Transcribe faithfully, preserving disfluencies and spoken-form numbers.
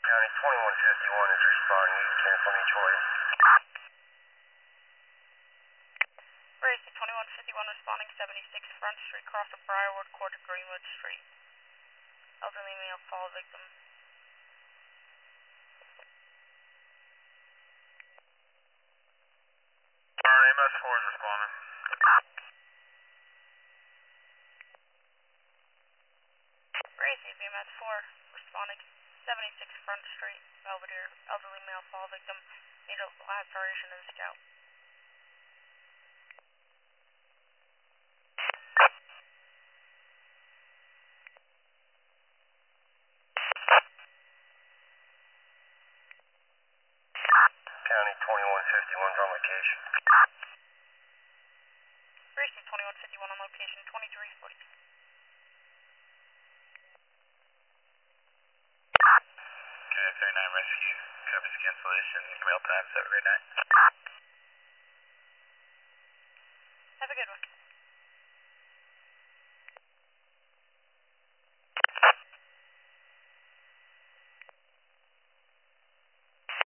County twenty-one fifty-one is responding. You can cancel on each way. Gracie, twenty-one fifty-one responding, seventy-six Front Street, cross of Briarwood Court to Greenwood Street. Elderly male fall victim. Alright, M S four is responding. Gracie, B M S four responding, seventy-six Front Street, Belvedere, elderly male fall victim. Need a laceration and scout. County twenty-one fifty-one's on location. Gracie, twenty-one fifty-one on location, twenty-three forty. Okay, thirty-nine rescue. Covers cancellation. Email time seven eight nine. Have a good one.